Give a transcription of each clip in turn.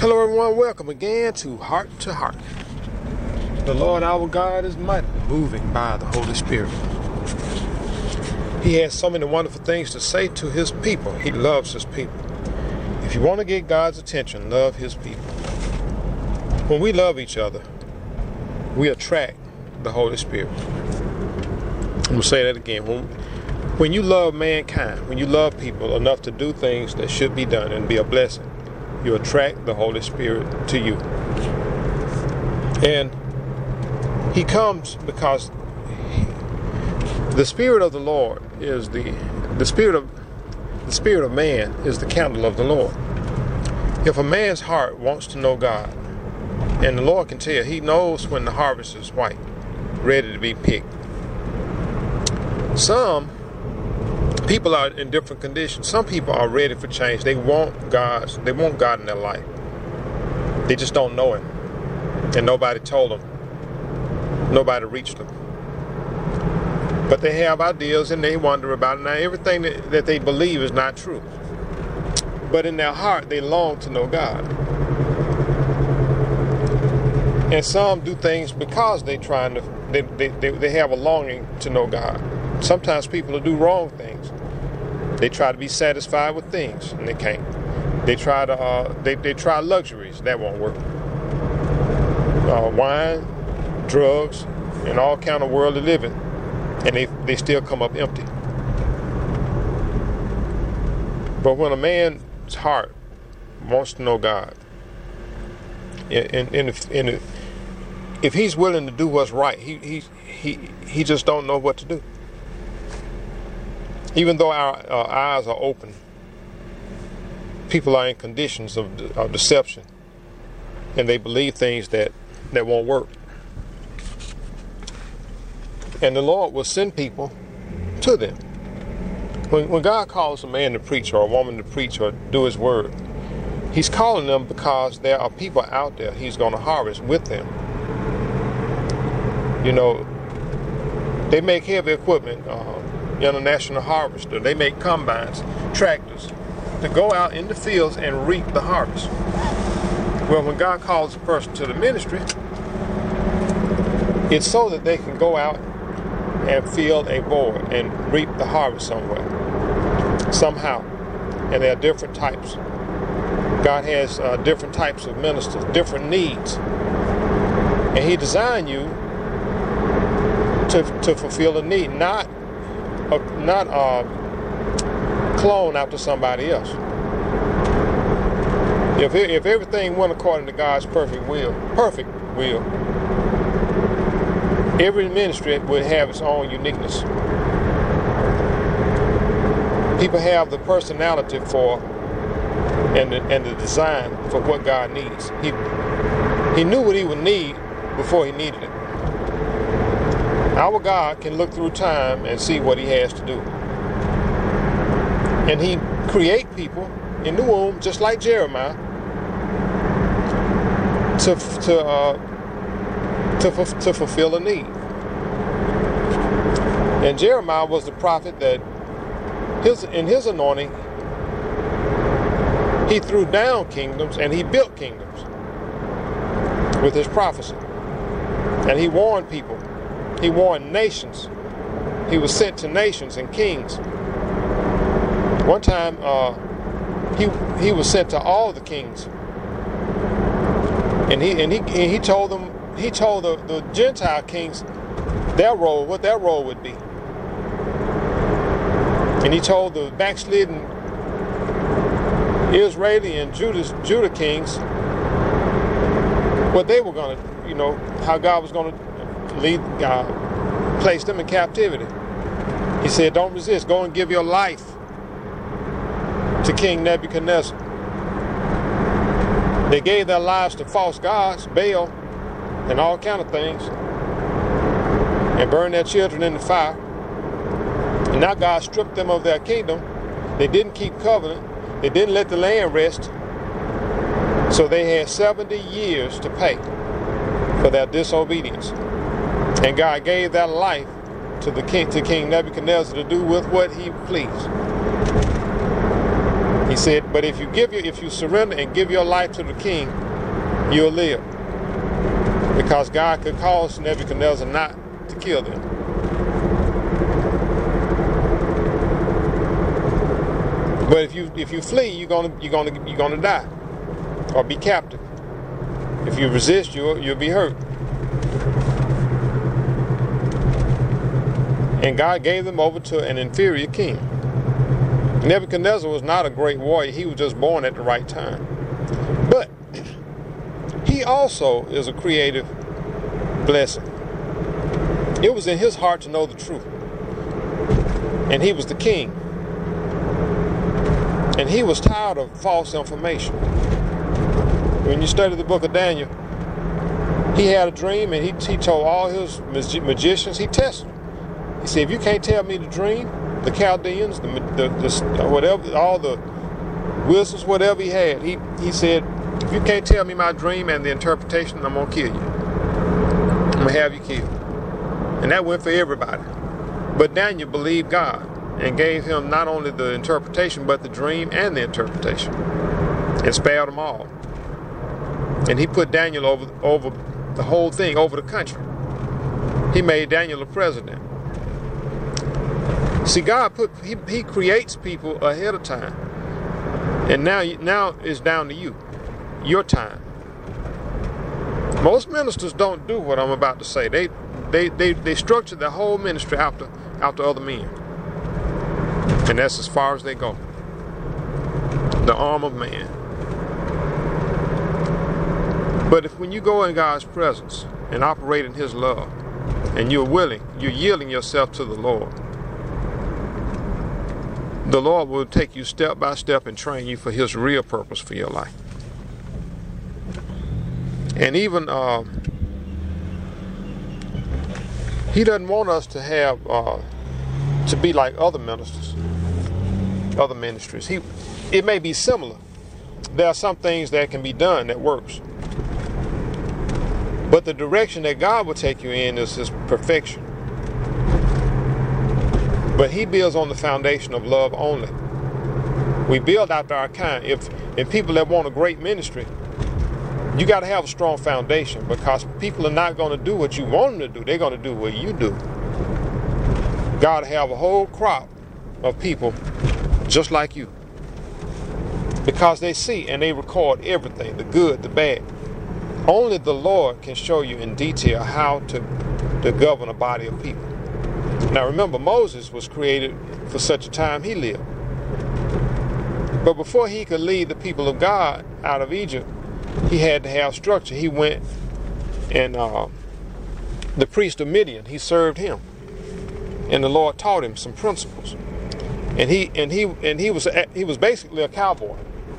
Hello everyone, welcome again to Heart to Heart. The Lord our God is mighty, moving by the Holy Spirit. He has so many wonderful things to say to his people. He loves his people. If you want to get God's attention, love his people. When we love each other, we attract the Holy Spirit. I'm going to say that again. When you love mankind, when you love people enough to do things that should be done and be a blessing, you attract the Holy Spirit to you. And he comes because the Spirit of the Lord is the spirit of man is the candle of the Lord. If a man's heart wants to know God, and the Lord can tell, he knows when the harvest is white, ready to be picked. Some people are in different conditions. Some people are ready for change. They want God in their life. They just don't know him. And nobody told them. Nobody reached them. But they have ideas and they wonder about it. Now, everything that they believe is not true. But in their heart, they long to know God. And some do things because they have a longing to know God. Sometimes people do wrong things. They try to be satisfied with things, and they can't. They try luxuries. That won't work. Wine, drugs, and all kind of worldly living, and they still come up empty. But when a man's heart wants to know God, and if he's willing to do what's right, he just don't know what to do. Even though our eyes are open, people are in conditions of deception, and they believe things that won't work. And the Lord will send people to them. When God calls a man to preach or a woman to preach or do his word, he's calling them because there are people out there he's going to harvest with them. You know, they make heavy equipment, International Harvester. They make combines, tractors, to go out in the fields and reap the harvest. Well, when God calls a person to the ministry, it's so that they can go out and fill a void and reap the harvest somewhere, somehow. And there are different types. God has different types of ministers, different needs. And he designed you to fulfill a need, not clone after somebody else. If everything went according to God's perfect will, every ministry would have its own uniqueness. People have the personality for and the design for what God needs. He knew what he would need before he needed it. Our God can look through time and see what he has to do. And he create people in the womb, just like Jeremiah, to fulfill a need. And Jeremiah was the prophet that in his anointing, he threw down kingdoms and he built kingdoms with his prophecy. And he warned people. He warned nations. He was sent to nations and kings. One time, he was sent to all the kings, and he told them. He told the Gentile kings what their role would be, and he told the backslidden Israeli and Judah kings what they were going to, how God was going to place them in captivity. He said, don't resist. Go and give your life to King Nebuchadnezzar. They gave their lives to false gods, Baal, and all kind of things, and burned their children in the fire. And now God stripped them of their kingdom. They didn't keep covenant. They didn't let the land rest. So they had 70 years to pay for their disobedience. And God gave that life to King Nebuchadnezzar to do with what he pleased. He said, but if you surrender and give your life to the king, you'll live. Because God could cause Nebuchadnezzar not to kill them. But if you flee, you're gonna die or be captive. If you resist, you'll be hurt. And God gave them over to an inferior king. Nebuchadnezzar was not a great warrior. He was just born at the right time. But he also is a creative blessing. It was in his heart to know the truth. And he was the king. And he was tired of false information. When you study the book of Daniel, he had a dream and he told all his magicians, he tested them. He said, if you can't tell me the dream, the Chaldeans, the whatever, all the wizards, whatever he had, he said, if you can't tell me my dream and the interpretation, I'm going to kill you. I'm going to have you killed. And that went for everybody. But Daniel believed God and gave him not only the interpretation, but the dream and the interpretation, and spared them all. And he put Daniel over the whole thing, over the country. He made Daniel a president. See, God he creates people ahead of time. And now it's down to you, your time. Most ministers don't do what I'm about to say. They structure their whole ministry after other men. And that's as far as they go. The arm of man. But when you go in God's presence and operate in his love, and you're yielding yourself to the Lord will take you step by step and train you for his real purpose for your life. And even he doesn't want us to have to be like other ministers, other ministries. It may be similar. There are some things that can be done that works. But the direction that God will take you in is his perfection. But he builds on the foundation of love only. We build after our kind. If people that want a great ministry, you got to have a strong foundation, because people are not going to do what you want them to do. They're going to do what you do. God to have a whole crop of people just like you, because they see and they record everything, the good, the bad. Only the Lord can show you in detail how to govern a body of people. Now remember, Moses was created for such a time he lived. But before he could lead the people of God out of Egypt, he had to have structure. He went and the priest of Midian, he served him. And the Lord taught him some principles. And he was basically a cowboy.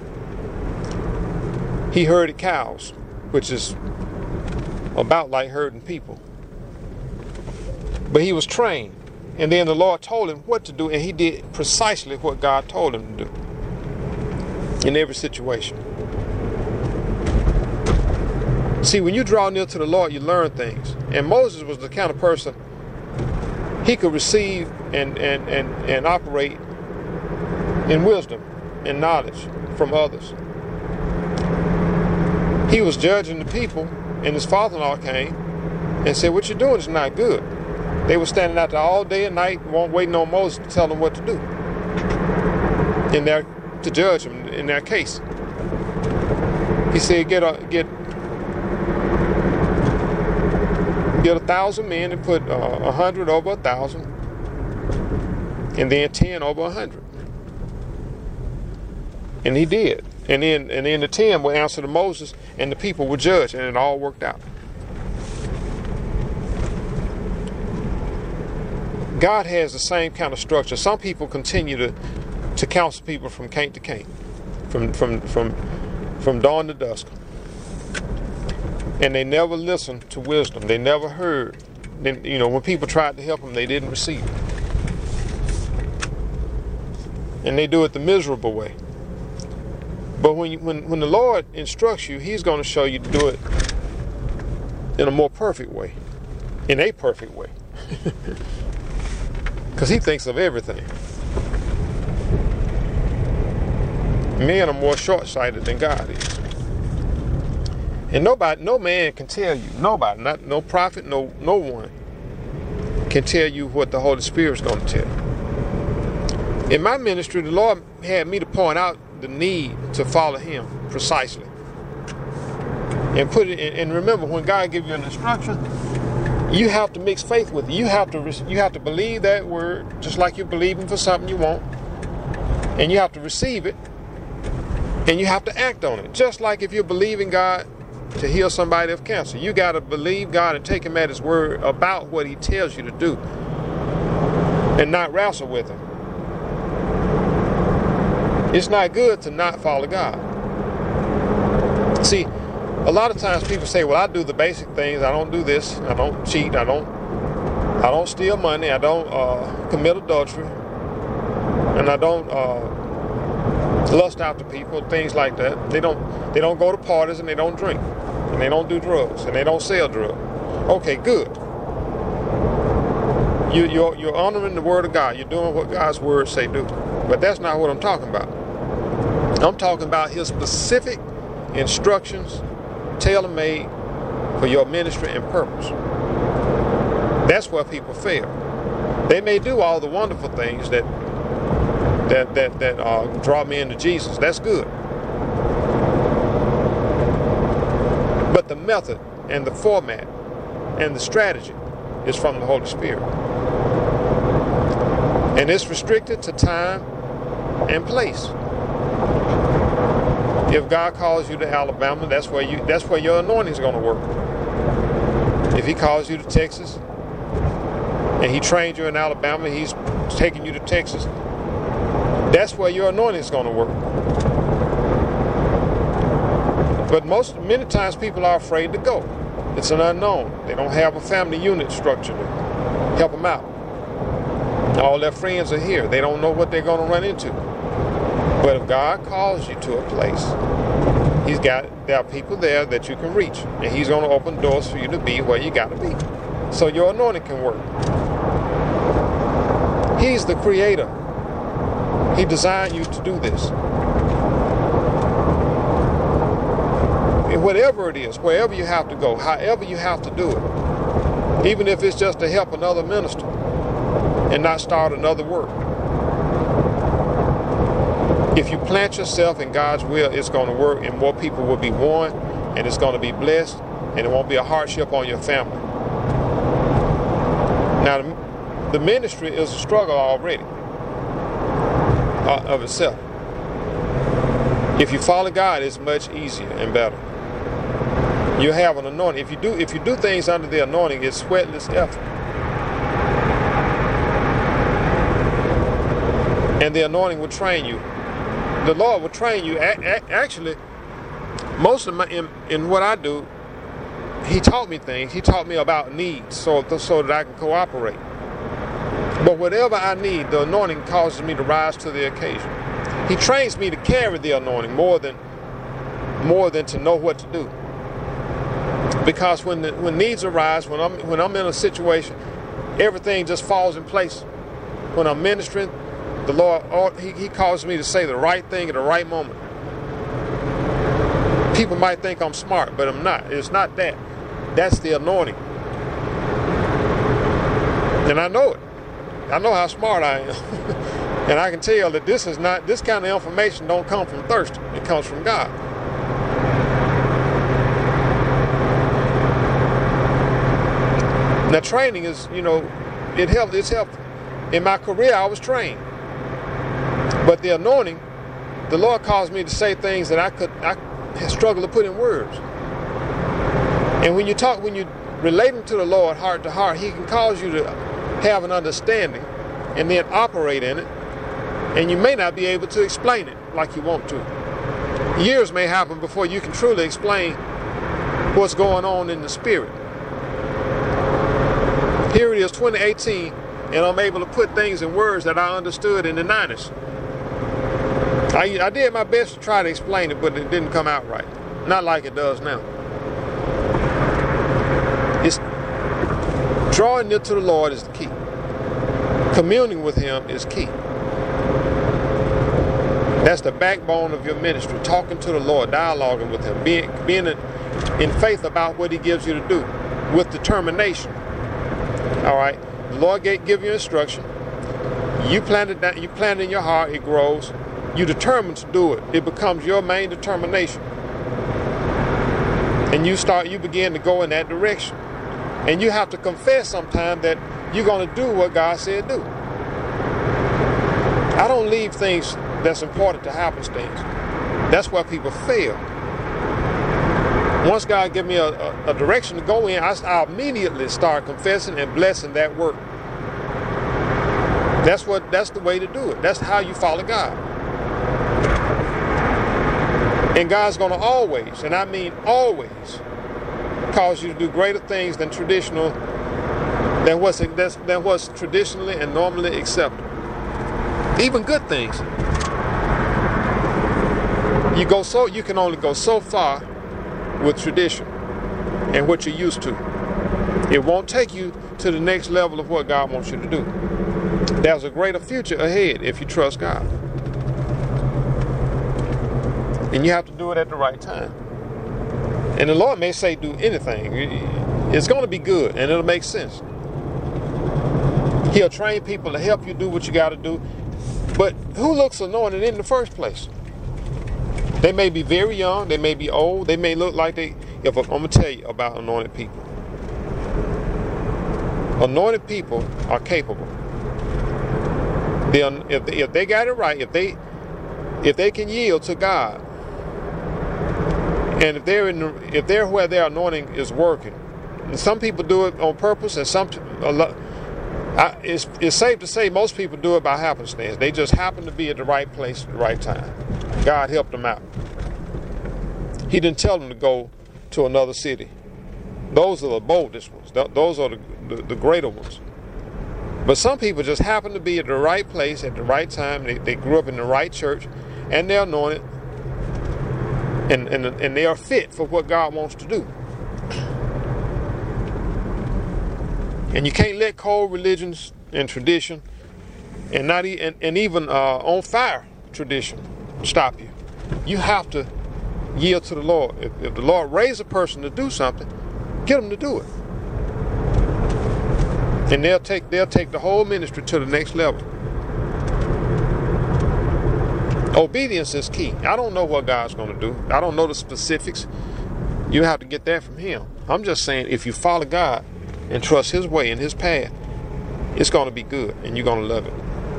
He herded cows, which is about like herding people. But he was trained. And then the Lord told him what to do, and he did precisely what God told him to do in every situation. See, when you draw near to the Lord, you learn things. And Moses was the kind of person, he could receive and operate in wisdom and knowledge from others. He was judging the people, and his father-in-law came and said, what you're doing is not good. They were standing out there all day and night, waiting on Moses to tell them what to do, to judge them in their case. He said, get 1,000 men and put 100 over 1,000, and then 10 over 100. And he did. And then the 10 would answer to Moses, and the people would judge, and it all worked out. God has the same kind of structure. Some people continue to counsel people from can't to can't, from dawn to dusk. And they never listened to wisdom. They never heard. When people tried to help them, they didn't receive it. And they do it the miserable way. But when the Lord instructs you, he's going to show you to do it in a more perfect way. In a perfect way. Because he thinks of everything. Men are more short-sighted than God is. And no man can tell you, nobody, not no prophet, no one can tell you what the Holy Spirit is going to tell you. In my ministry, the Lord had me to point out the need to follow Him precisely. And remember, when God gives you an instruction, you have to mix faith with it. You have to believe that word, just like you're believing for something you want, and you have to receive it, and you have to act on it. Just like if you're believing God to heal somebody of cancer, you got to believe God and take Him at His word about what He tells you to do, and not wrestle with Him. It's not good to not follow God. See, a lot of times people say, well, I do the basic things. I don't do this. I don't cheat. I don't steal money. I don't commit adultery. And I don't lust after people, things like that. They don't go to parties, and they don't drink. And they don't do drugs. And they don't sell drugs. Okay, good. You're honoring the word of God. You're doing what God's word say do. But that's not what I'm talking about. I'm talking about His specific instructions, tailor-made for your ministry and purpose. That's where people fail. They may do all the wonderful things that draw me into Jesus. That's good. But the method and the format and the strategy is from the Holy Spirit. And it's restricted to time and place. If God calls you to Alabama, that's where your anointing is going to work. If He calls you to Texas, and He trained you in Alabama, He's taking you to Texas, that's where your anointing is going to work. But many times people are afraid to go. It's an unknown. They don't have a family unit structure to help them out. All their friends are here. They don't know what they're going to run into. But if God calls you to a place, there are people there that you can reach, and He's going to open doors for you to be where you got to be, so your anointing can work. He's the Creator. He designed you to do this. And whatever it is, wherever you have to go, however you have to do it, even if it's just to help another minister and not start another work. If you plant yourself in God's will, it's going to work, and more people will be won, and it's going to be blessed, and it won't be a hardship on your family. Now, the ministry is a struggle already of itself. If you follow God, it's much easier and better. You have an anointing. If you do things under the anointing, it's sweatless effort. And the anointing will train you. The Lord will train you. Actually, most of in what I do, He taught me things. He taught me about needs so that I can cooperate. But whatever I need, the anointing causes me to rise to the occasion. He trains me to carry the anointing more than to know what to do. Because when needs arise, when I'm in a situation, everything just falls in place. When I'm ministering, the Lord, He causes me to say the right thing at the right moment. People might think I'm smart, but I'm not. It's not that. That's the anointing. And I know it. I know how smart I am. And I can tell that this kind of information don't come from thirst. It comes from God. Now training is, it's helpful. In my career, I was trained. But the anointing, the Lord caused me to say things that I struggled to put in words. And when you relate to the Lord heart to heart, He can cause you to have an understanding and then operate in it. And you may not be able to explain it like you want to. Years may happen before you can truly explain what's going on in the spirit. Here it is, 2018, and I'm able to put things in words that I understood in the 90s. I did my best to try to explain it, but it didn't come out right. Not like it does now. It's drawing near to the Lord is the key. Communing with Him is key. That's the backbone of your ministry. Talking to the Lord, dialoguing with Him, being in faith about what He gives you to do, with determination. All right, the Lord give you instruction. You plant it down. You plant it in your heart. It grows. You determined to do it. It becomes your main determination, and you begin to go in that direction. And you have to confess sometimes that you're going to do what God said do. I don't leave things that's important to happenstance. That's where people fail. Once God give me a direction to go in, I immediately start confessing and blessing that work. That's the way to do it. That's how you follow God. And God's going to always, and I mean always, cause you to do greater things than what's traditionally and normally accepted. Even good things. You can only go so far with tradition and what you're used to. It won't take you to the next level of what God wants you to do. There's a greater future ahead if you trust God. And you have to do it at the right time. And the Lord may say do anything. It's going to be good and it'll make sense. He'll train people to help you do what you got to do. But who looks anointed in the first place? They may be very young. They may be old. They may look like I'm going to tell you about anointed people. Anointed people are capable. If they got it right, if they can yield to God, and if they're where their anointing is working, and some people do it on purpose, and it's safe to say most people do it by happenstance. They just happen to be at the right place at the right time. God helped them out. He didn't tell them to go to another city. Those are the boldest ones. Those are the greater ones. But some people just happen to be at the right place at the right time. They grew up in the right church, and they're anointed, and they are fit for what God wants to do. And you can't let cold religions and tradition, and even on fire tradition, stop you. You have to yield to the Lord. If the Lord raise a person to do something, get them to do it. And they'll take the whole ministry to the next level. Obedience is key. I don't know what God's going to do. I don't know the specifics. You have to get that from Him. I'm just saying, if you follow God and trust His way and His path, it's going to be good and you're going to love it.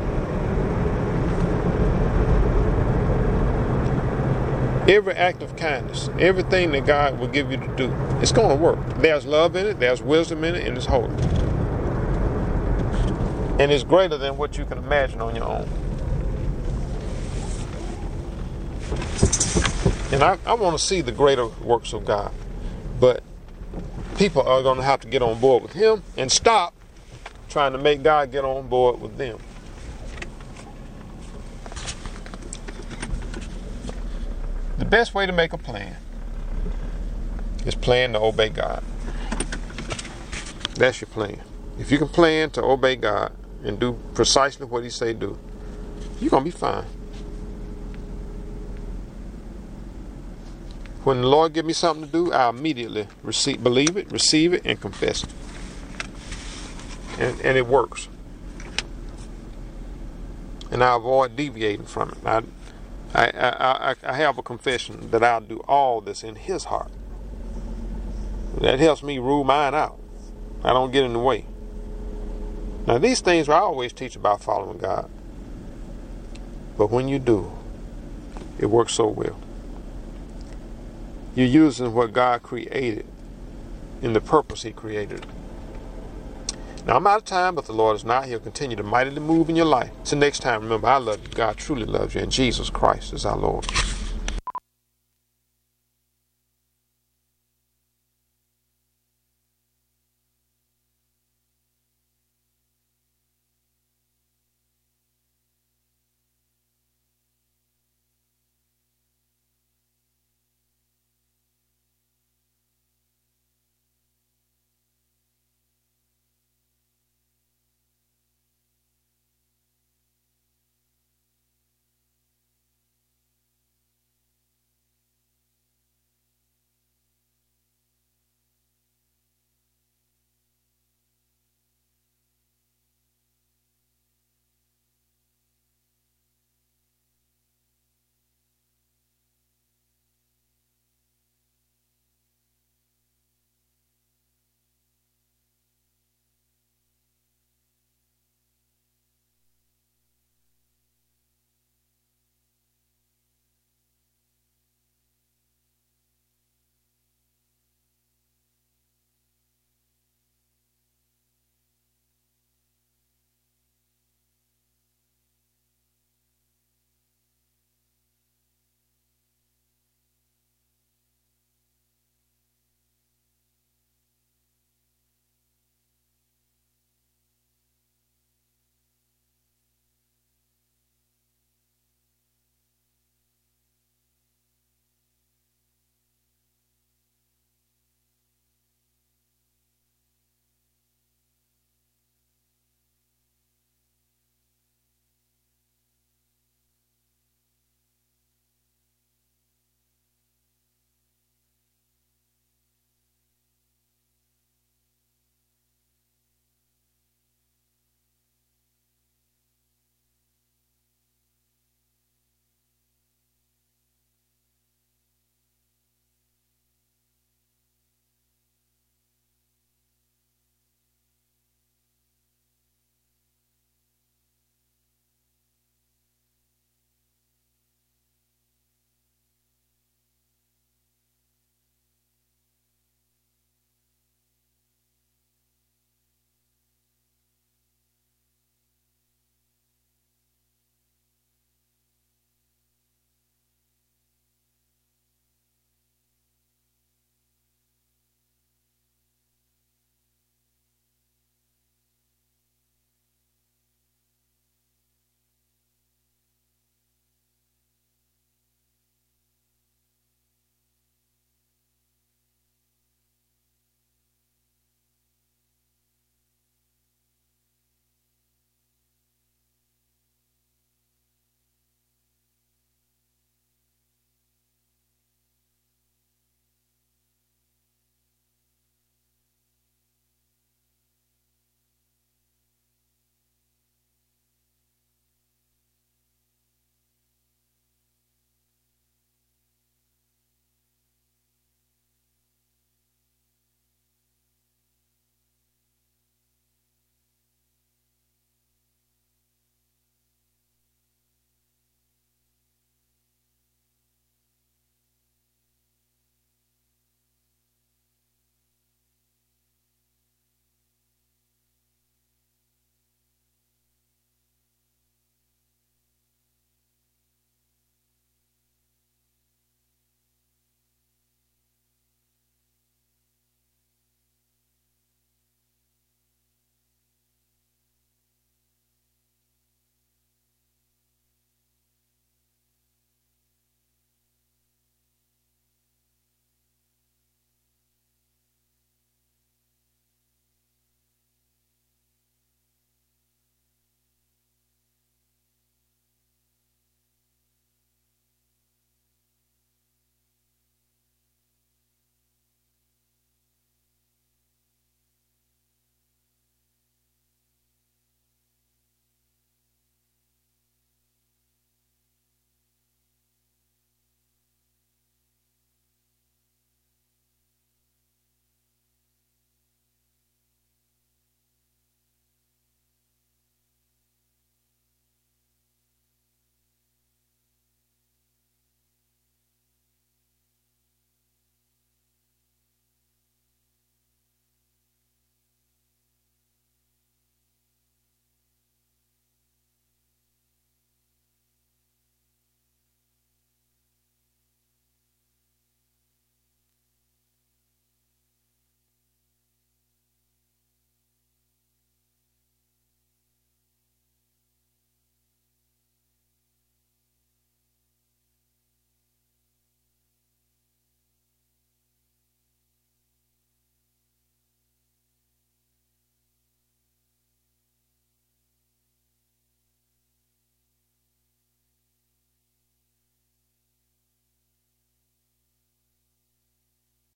Every act of kindness, everything that God will give you to do, it's going to work. There's love in it, there's wisdom in it, and it's holy. And it's greater than what you can imagine on your own. And I want to see the greater works of God. But people are going to have to get on board with Him and stop trying to make God get on board with them. The best way to make a plan is plan to obey God. That's your plan. If you can plan to obey God and do precisely what He say do, you're going to be fine. When the Lord give me something to do, I immediately believe it, receive it, and confess it. And it works. And I avoid deviating from it. I have a confession that I'll do all this in His heart. That helps me rule mine out. I don't get in the way. Now these things I always teach about following God. But when you do, it works so well. You're using what God created in the purpose He created. Now I'm out of time, but the Lord is not. He'll continue to mightily move in your life. Till next time, remember, I love you. God truly loves you, and Jesus Christ is our Lord.